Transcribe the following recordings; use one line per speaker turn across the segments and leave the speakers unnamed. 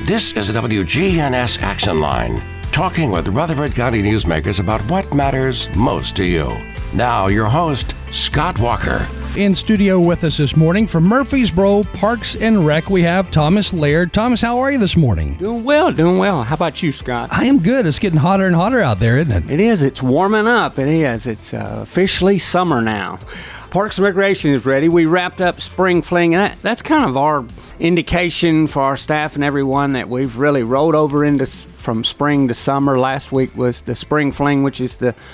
This is the WGNS Action Line, talking with Rutherford County newsmakers about what matters most to you. Now, your host, Scott Walker.
In studio with us this morning from Murfreesboro Parks and Rec, we have Thomas Laird. Thomas, how are you this morning?
Doing well. How about you, Scott?
I am good. It's getting hotter and hotter out there, isn't it?
It is. It's warming up. It is. It's officially summer now. Parks and Recreation is ready. We wrapped up Spring Fling, and that's kind of our indication for our staff and everyone that we've really rolled over into from spring to summer. Last week was the Spring Fling, which is the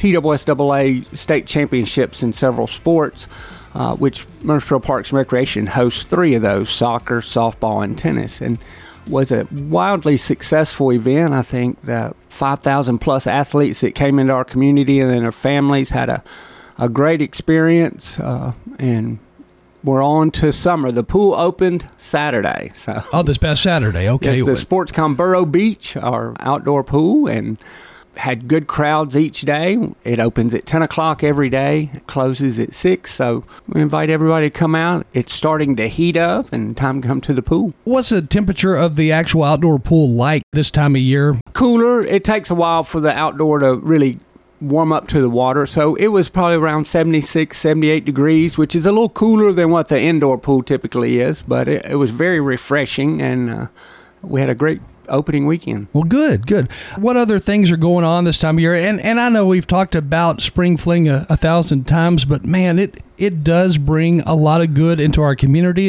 TWSAA state championships in several sports, which Murfreesboro Parks and Recreation hosts 3 of those: soccer, softball, and tennis, and was a wildly successful event. I think the 5,000 plus athletes that came into our community and then their families had a great experience, and we're on to summer. The pool opened Saturday.
This past Saturday, okay.
It's the Sportscom Burrow Beach, our outdoor pool, and had good crowds each day. It opens at 10 o'clock every day. It closes at 6, so we invite everybody to come out. It's starting to heat up and time to come to the pool.
What's the temperature of the actual outdoor pool like this time of year?
Cooler. It takes a while for the outdoor to really warm up to the water, so it was probably around 76, 78 degrees, which is a little cooler than what the indoor pool typically is, but it was very refreshing, and we had a great opening weekend.
Well, good. What other things are going on this time of year? And I know we've talked about Spring Fling 1,000 times, but man, it does bring a lot of good into our community.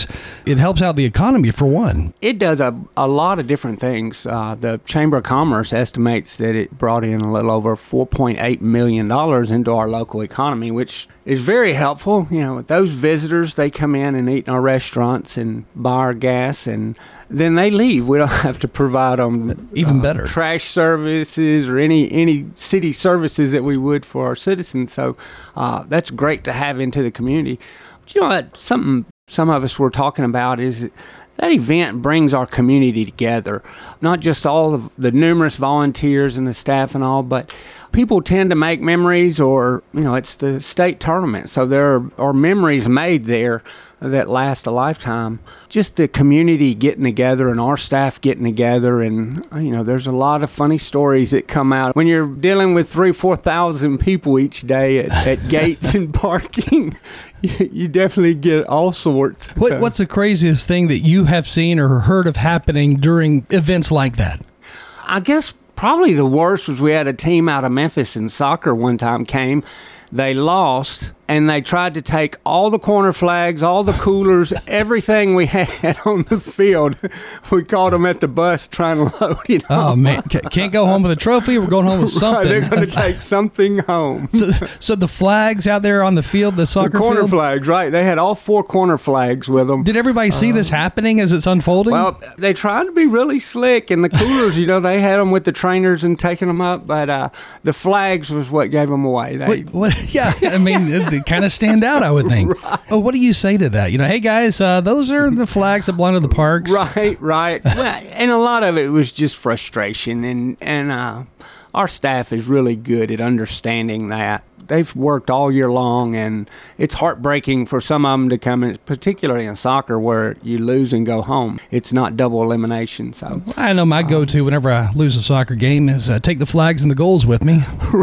It helps out the economy, for one.
It does a lot of different things. The Chamber of Commerce estimates that it brought in a little over $4.8 million into our local economy, which is very helpful. You know, those visitors, they come in and eat in our restaurants and buy our gas, and then they leave. We don't have to provide them
even better
trash services or any city services that we would for our citizens. So that's great to have into the community. But you know what? Something some of us were talking about is that event brings our community together. Not just all of the numerous volunteers and the staff and all, but people tend to make memories, or, you know, it's the state tournament. So there are memories made there that last a lifetime. Just the community getting together and our staff getting together, and, you know, there's a lot of funny stories that come out. When you're dealing with 3,000-4,000 people each day at gates and parking, you definitely get all sorts.
What's the craziest thing that you have seen or heard of happening during events like that?
I guess probably the worst was we had a team out of Memphis in soccer one time came. They lost, and they tried to take all the corner flags, all the coolers, everything we had on the field. We caught them at the bus trying to load it.
Oh, man. Can't go home with a trophy. We're going home with something.
Right, they're going to take something home.
So the flags out there on the field, the soccer field?
The corner flags, right. They had all 4 corner flags with them.
Did everybody see this happening as it's unfolding?
Well, they tried to be really slick, and the coolers, you know, they had them with the trainers and taking them up, but the flags was what gave them away.
Yeah, I mean, they kind of stand out, I would think. Right. Well, what do you say to that? You know, hey, guys, those are the flags that belong to the parks.
Right. Well, and a lot of it was just frustration, and our staff is really good at understanding that. They've worked all year long, and it's heartbreaking for some of them to come in, particularly in soccer, where you lose and go home. It's not double elimination. So
I know my go-to whenever I lose a soccer game is take the flags and the goals with me.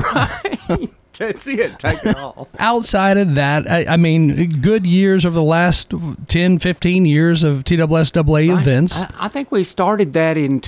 Right. That's it. Take it all.
Outside of that, I mean, good years over the last 10, 15 years of TWSAA events.
I think we started that in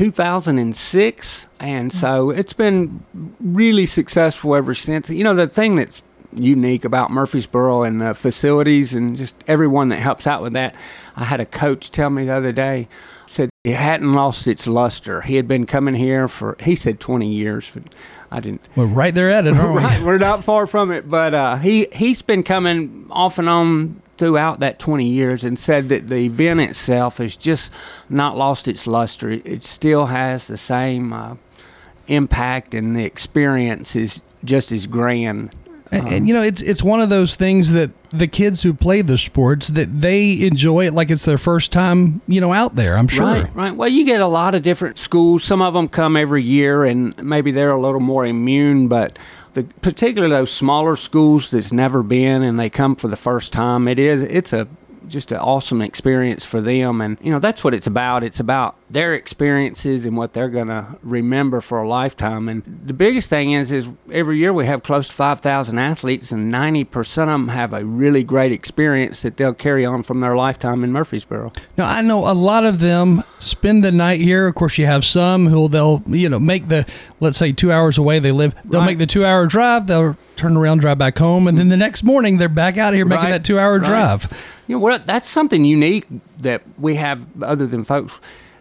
2006, and so it's been really successful ever since. You know, the thing that's unique about Murfreesboro and the facilities and just everyone that helps out with that, I had a coach tell me the other day, said it hadn't lost its luster. He had been coming here for, he said 20 years, but I didn't.
We're right there at it, aren't we?
Right, we're not far from it, but he's been coming off and on throughout that 20 years and said that the event itself has just not lost its luster. It still has the same impact, and the experience is just as grand.
And you know, it's one of those things that the kids who play the sports, that they enjoy it like it's their first time, you know, out there, I'm sure.
Right. Well, you get a lot of different schools. Some of them come every year, and maybe they're a little more immune, but particularly those smaller schools that's never been and they come for the first time, it's just an awesome experience for them. And, you know, that's what it's about. It's about their experiences and what they're going to remember for a lifetime. And the biggest thing is every year we have close to 5,000 athletes, and 90% of them have a really great experience that they'll carry on from their lifetime in Murfreesboro.
Now, I know a lot of them spend the night here. Of course, you have some who they'll, make the, let's say 2 hours away they live. They'll make the 2 hour drive. They'll turn around, drive back home. And then the next morning they're back out here making that 2 hour drive.
What? That's something unique that we have other than folks.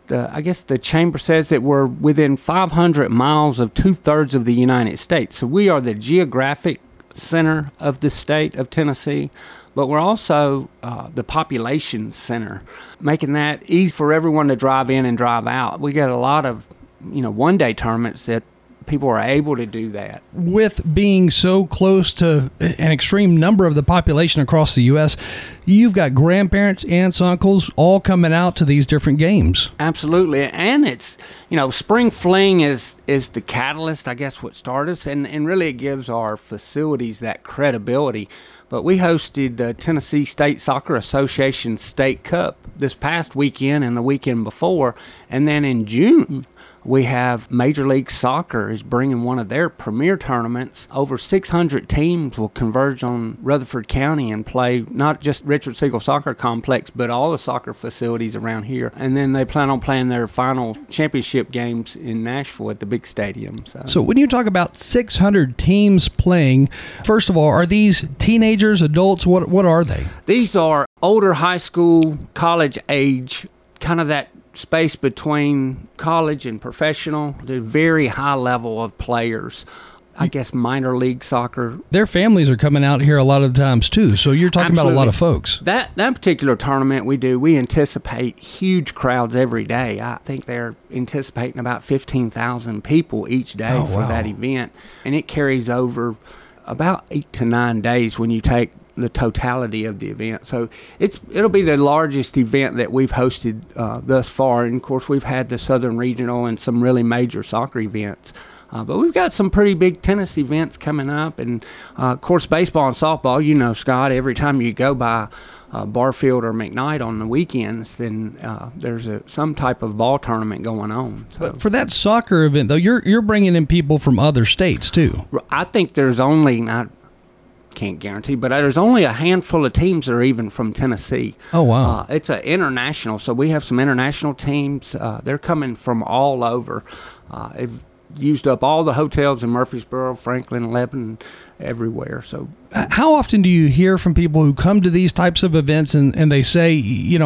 I guess the chamber says that we're within 500 miles of 2/3 of the United States. So we are the geographic center of the state of Tennessee, but we're also the population center, making that easy for everyone to drive in and drive out. We got a lot of, one-day tournaments that people are able to do that.
With being so close to an extreme number of the population across the U.S., you've got grandparents, aunts, uncles all coming out to these different games.
Absolutely. And it's, Spring Fling is the catalyst, I guess, what started us. And really it gives our facilities that credibility. But we hosted the Tennessee State Soccer Association State Cup this past weekend and the weekend before. And then in June, we have Major League Soccer is bringing one of their premier tournaments. Over 600 teams will converge on Rutherford County and play not just Richard Siegel Soccer Complex, but all the soccer facilities around here. And then they plan on playing their final championship games in Nashville at the big stadium.
So when you talk about 600 teams playing, first of all, are these teenagers, adults? What are they?
These are older high school, college age, kind of that space between college and professional. The very high level of players. I guess minor league soccer.
Their families are coming out here a lot of the times too, so you're talking about a lot of folks.
That particular tournament we anticipate huge crowds every day. I think they're anticipating about 15,000 people each day for that event, and it carries over about 8 to 9 days when you take the totality of the event. So it'll be the largest event that we've hosted thus far. And of course, we've had the Southern Regional and some really major soccer events. But we've got some pretty big tennis events coming up. And of course, baseball and softball, Scott, every time you go by Barfield or McKnight on the weekends, then there's some type of ball tournament going on. So.
But for that soccer event, though, you're bringing in people from other states too.
I think there's only, I can't guarantee, but there's only a handful of teams that are even from Tennessee.
Oh, wow.
It's an international, so we have some international teams. They're coming from all over. They've used up all the hotels in Murfreesboro, Franklin, Lebanon, everywhere. So,
how often do you hear from people who come to these types of events and they say,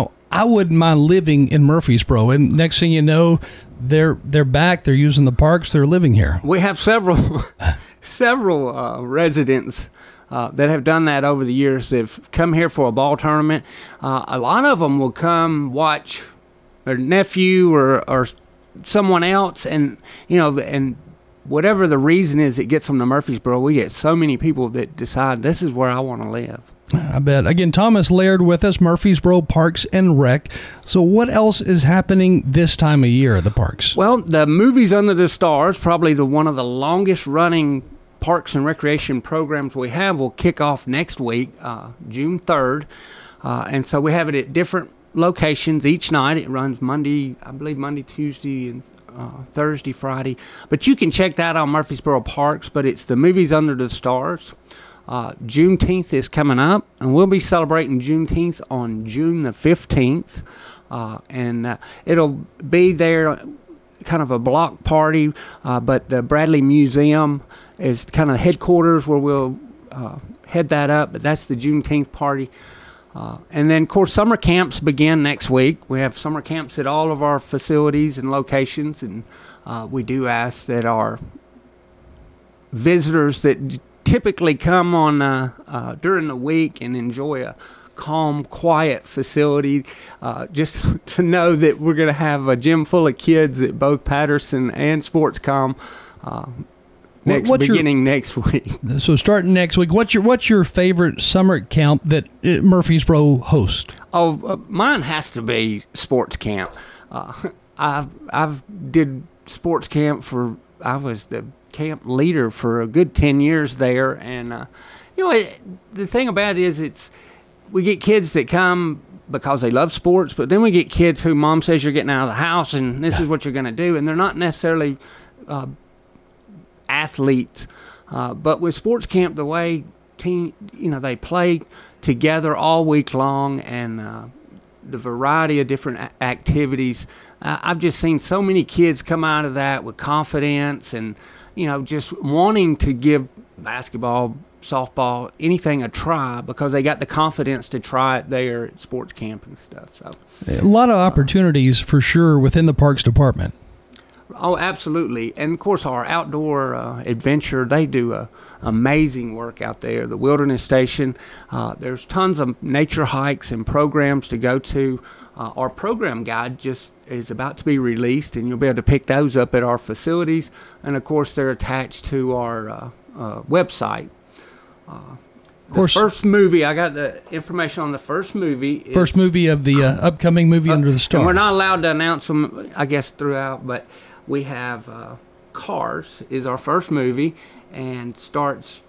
I wouldn't mind living in Murfreesboro, and next thing you know, they're back, they're using the parks, they're living here?
We have several residents that have done that over the years. They've come here for a ball tournament. A lot of them will come watch their nephew or someone else, and whatever the reason is that gets them to Murfreesboro, we get so many people that decide this is where I want to live.
I bet. Again, Thomas Laird with us, Murfreesboro Parks and Rec. So what else is happening this time of year at the parks?
Well, the Movies Under the Stars, probably one of the longest running parks and recreation programs we have, will kick off next week, June 3rd. And so we have it at different locations each night. It runs Monday, Tuesday, and Thursday, Friday. But you can check that on Murfreesboro Parks, but it's the Movies Under the Stars. Juneteenth is coming up, and we'll be celebrating Juneteenth on June the 15th. And it'll be there, kind of a block party, but the Bradley Museum is kind of headquarters where we'll head that up, but that's the Juneteenth party. And then, of course, summer camps begin next week. We have summer camps at all of our facilities and locations, and we do ask that our visitors that typically come on during the week and enjoy a calm, quiet facility, just to know that we're going to have a gym full of kids at both Patterson and Sportscom beginning next week.
So starting next week, what's your favorite summer camp that Murfreesboro hosts?
Oh, mine has to be sports camp. I've did sports camp I was the camp leader for a good 10 years there, and the thing about it is we get kids that come because they love sports. But then we get kids who mom says you're getting out of the house and this is what you're going to do, and they're not necessarily athletes. But with sports camp, the way they play together all week long, and the variety of different activities, I've just seen so many kids come out of that with confidence and just wanting to give basketball, softball, anything a try because they got the confidence to try it there at sports camp and stuff. So
a lot of opportunities for sure within the Parks Department.
Oh, absolutely. And, of course, our outdoor adventure, they do amazing work out there. The Wilderness Station, there's tons of nature hikes and programs to go to. Our program guide just is about to be released, and you'll be able to pick those up at our facilities. And, of course, they're attached to our website. Of course, the first movie, I got the information on the first movie.
First movie of the upcoming movie Under the Stars.
And we're not allowed to announce them, I guess, throughout, but we have Cars is our first movie, and starts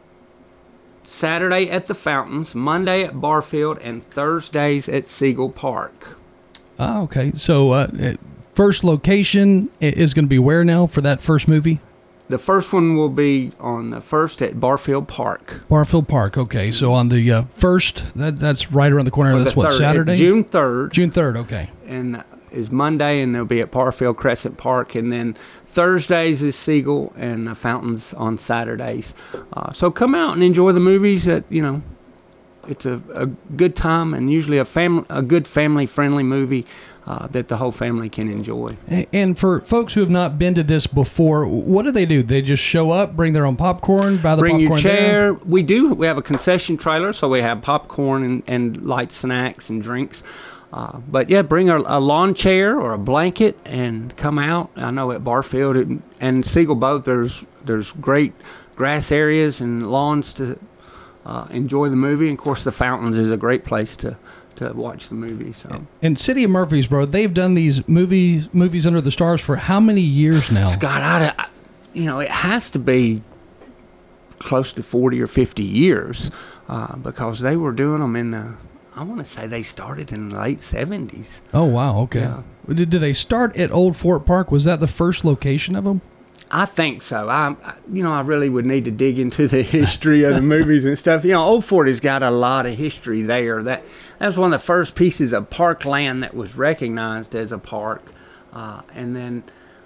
Saturday at the Fountains, Monday at Barfield, and Thursdays at Siegel Park.
Oh, okay. So first location is going to be where now for that first movie?
The first one will be on the first at Barfield Park.
Barfield Park, okay. So on the first, that's right around the corner. That's what, Saturday?
June 3rd.
June 3rd, okay.
And is Monday, and they'll be at Barfield Crescent Park. And then Thursdays is Siegel, and Fountains on Saturdays. So come out and enjoy the movies. It's a good time, and usually a good family-friendly movie that the whole family can enjoy.
And for folks who have not been to this before, what do? They just show up, bring their own popcorn, buy the
bring
popcorn
your chair.
there?
We have a concession trailer, so we have popcorn and light snacks and drinks. But yeah, bring a lawn chair or a blanket and come out. I know at Barfield and Siegel both, there's great grass areas and lawns to enjoy the movie. And of course, the Fountains is a great place to watch the movie. So,
and City of Murfreesboro, they've done these movies Under the Stars for how many years now?
Scott, it has to be close to 40 or 50 years because they were doing them I want to say they started in the late 70s.
Oh, wow, okay. Yeah. Did they start at Old Fort Park? Was that the first location of them?
I think so. I really would need to dig into the history of the movies and stuff. Old Fort has got a lot of history there. That was one of the first pieces of parkland that was recognized as a park. And then,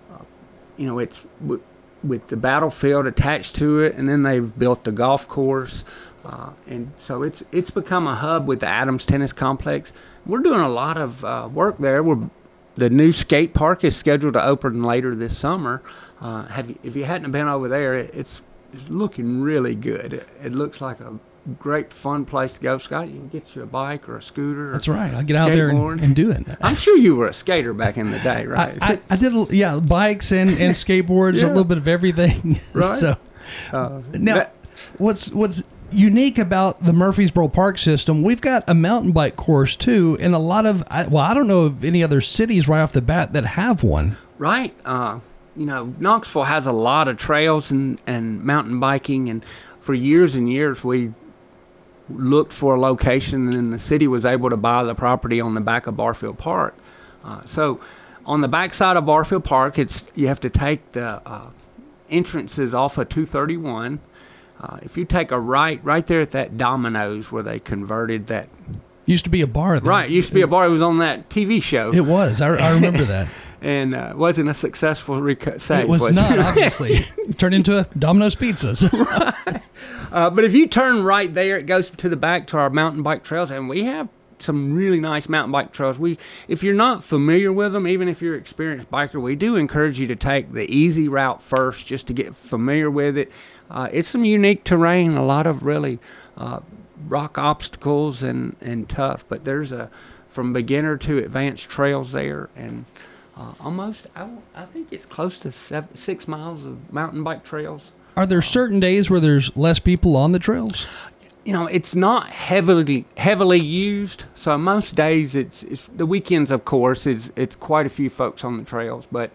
it's with the battlefield attached to it, and then they've built the golf course. And so it's become a hub with the Adams Tennis Complex. We're doing a lot of work there. The new skate park is scheduled to open later this summer. If you hadn't been over there, it's looking really good. It looks like a great, fun place to go. Scott, you can get you a bike or a scooter.
That's right. I'll get out there and do it.
I'm sure you were a skater back in the day, right?
I did, bikes and skateboards,
yeah.
A little bit of everything.
Right.
So now, what's unique about the Murfreesboro Park system, we've got a mountain bike course too, and a lot of, I don't know of any other cities right off the bat that have one.
Right. Knoxville has a lot of trails and mountain biking, and for years and years we looked for a location, and then the city was able to buy the property on the back of Barfield Park. So on the back side of Barfield Park, you have to take the entrances off of 231. If you take a right there at that Domino's where they converted that.
Used to be a bar.
Right, used to be a bar. It was on that TV show.
It was. I remember that.
And it wasn't a successful save.
It was not, obviously. It turned into Domino's Pizzas.
Right. But if you turn right there, it goes to the back to our mountain bike trails, and we have some really nice mountain bike trails. If you're not familiar with them, even if you're an experienced biker, we do encourage you to take the easy route first just to get familiar with it. It's some unique terrain, a lot of really rock obstacles and tough, but there's from beginner to advanced trails there, and almost, I think it's close to 6 miles of mountain bike trails.
Are there certain days where there's less people on the trails?
It's not heavily used, so most days it's the weekends, of course, it's quite a few folks on the trails, but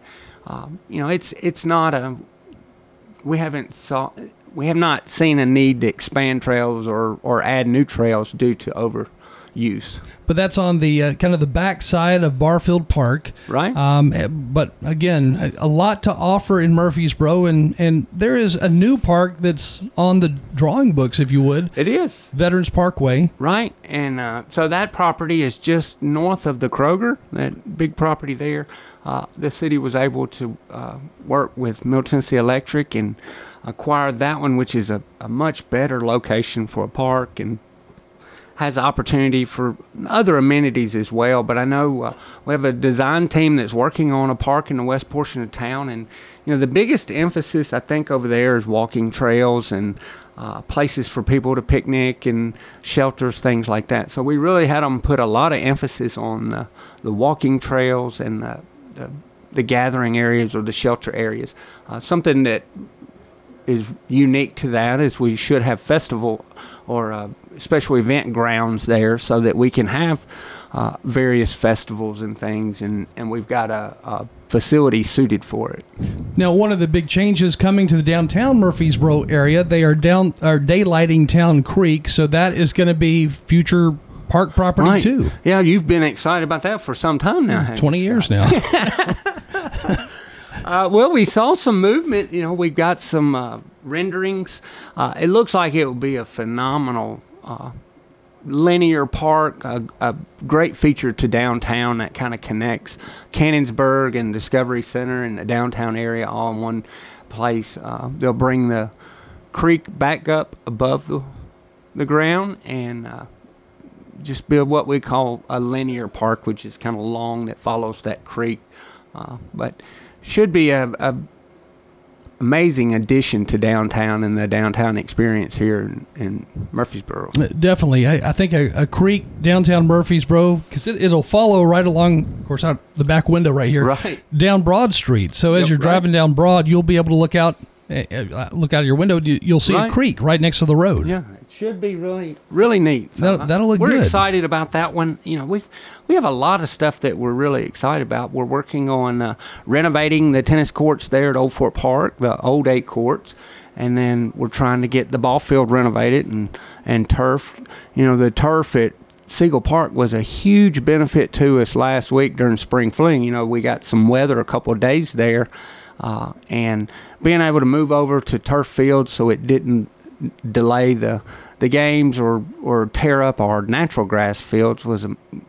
it's not we have not seen a need to expand trails or add new trails due to overuse use.
But that's on the kind of the back side of Barfield Park.
Right.
But again, a lot to offer in Murfreesboro, and there is a new park that's on the drawing books, if you would.
It is.
Veterans Parkway.
Right. And so that property is just north of the Kroger, that big property there. The city was able to work with Middle Tennessee Electric and acquired that one, which is a much better location for a park and has opportunity for other amenities as well. But I know we have a design team that's working on a park in the west portion of town, and the biggest emphasis I think over there is walking trails and places for people to picnic and shelters, things like that. So we really had them put a lot of emphasis on the walking trails and the gathering areas or the shelter areas. Something that is unique to that is we should have festival or special event grounds there so that we can have various festivals and things, and we've got a facility suited for it.
Now, one of the big changes coming to the downtown Murfreesboro area, they are daylighting Town Creek, so that is going to be future park property
right.
too.
Yeah, you've been excited about that for some time now.
20 years now.
Well, we saw some movement. We've got some renderings. It looks like it will be a phenomenal linear park, a great feature to downtown that kind of connects Cannonsburg and Discovery Center and the downtown area all in one place. They'll bring the creek back up above the ground and just build what we call a linear park, which is kind of long that follows that creek. But should be a amazing addition to downtown and the downtown experience here in Murfreesboro.
Definitely. I think a creek downtown Murfreesboro, because it'll follow right along, of course, out the back window right here,
right,
down Broad Street. So as you're driving down Broad, you'll be able to look out of your window. You'll see a creek right next to the road.
Yeah, it should be really, really neat. So
that'll look good.
We're excited about that one. We have a lot of stuff that we're really excited about. We're working on renovating the tennis courts there at Old Fort Park, the old 8 courts, and then we're trying to get the ball field renovated and turf. The turf at Siegel Park was a huge benefit to us last week during spring fling. We got some weather a couple of days there, and being able to move over to turf fields so it didn't delay the games or tear up our natural grass fields was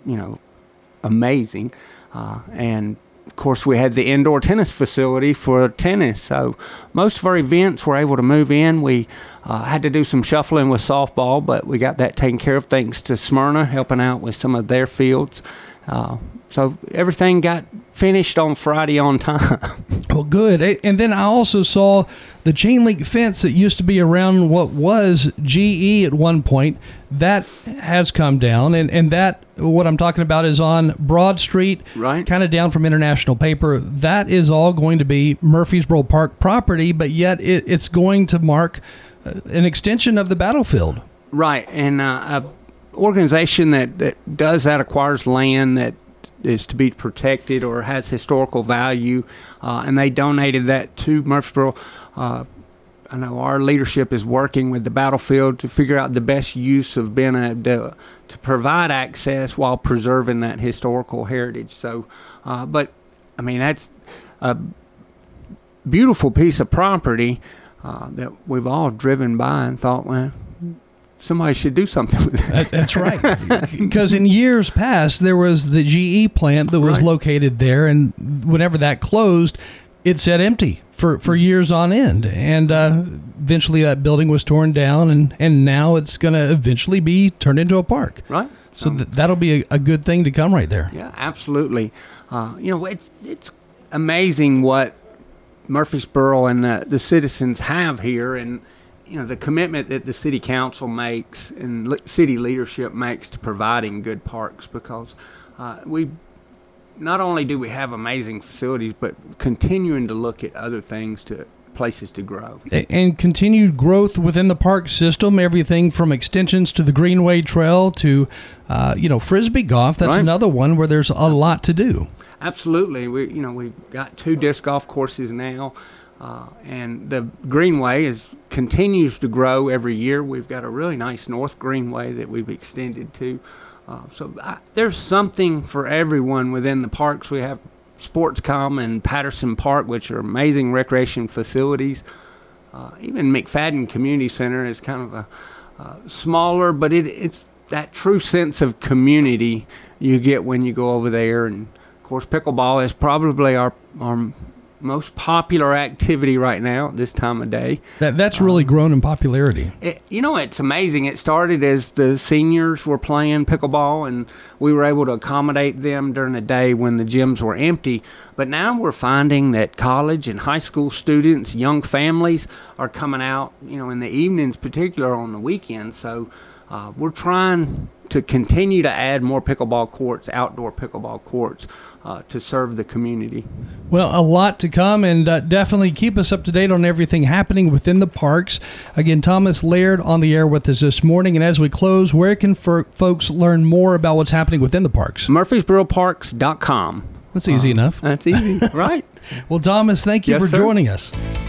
amazing. And of course we had the indoor tennis facility for tennis, so most of our events were able to move in. We had to do some shuffling with softball, but we got that taken care of thanks to Smyrna helping out with some of their fields. So everything got finished on Friday on time.
Well, good. And then I also saw the chain link fence that used to be around what was GE at one point. That has come down. And that, what I'm talking about, is on Broad Street,
right,
kind of down from International Paper. That is all going to be Murfreesboro Park property, but yet it's going to mark an extension of the battlefield.
Right. And an organization that does that acquires land that is to be protected or has historical value, and they donated that to Murfreesboro. I know our leadership is working with the battlefield to figure out the best use of being able to provide access while preserving that historical heritage. So, but I mean, that's a beautiful piece of property that we've all driven by and thought, well, somebody should do something with that.
That's right. Because in years past, there was the GE plant that was located there, and whenever that closed, it sat empty for years on end. And eventually that building was torn down, and now it's going to eventually be turned into a park.
Right.
So that'll be a good thing to come right there.
Yeah, absolutely. It's amazing what Murfreesboro and the citizens have here, and the commitment that the city council makes and city leadership makes to providing good parks, because we not only do we have amazing facilities, but continuing to look at other things to places to grow.
And continued growth within the park system, everything from extensions to the Greenway Trail to, Frisbee golf. That's
Right.
another one where there's a lot to do.
Absolutely. We've got 2 disc golf courses now, and the Greenway continues to grow every year. We've got a really nice North Greenway that we've extended to. There's something for everyone within the parks. We have Sportscom and Patterson Park, which are amazing recreation facilities. Even McFadden Community Center is kind of a smaller, but it's that true sense of community you get when you go over there. And of course, pickleball is probably our most popular activity right now at this time of day.
That's really grown in popularity.
It's amazing. It started as the seniors were playing pickleball, and we were able to accommodate them during the day when the gyms were empty. But now we're finding that college and high school students, young families are coming out, in the evenings, particularly on the weekends. So we're trying to continue to add more pickleball courts, outdoor pickleball courts, to serve the community.
Well, a lot to come, and definitely keep us up to date on everything happening within the parks. Again, Thomas Laird on the air with us this morning. And as we close, where can folks learn more about what's happening within the parks?
MurfreesboroParks.com.
That's easy enough.
That's easy, right?
Well, Thomas, thank you
Yes,
for
sir.
joining us.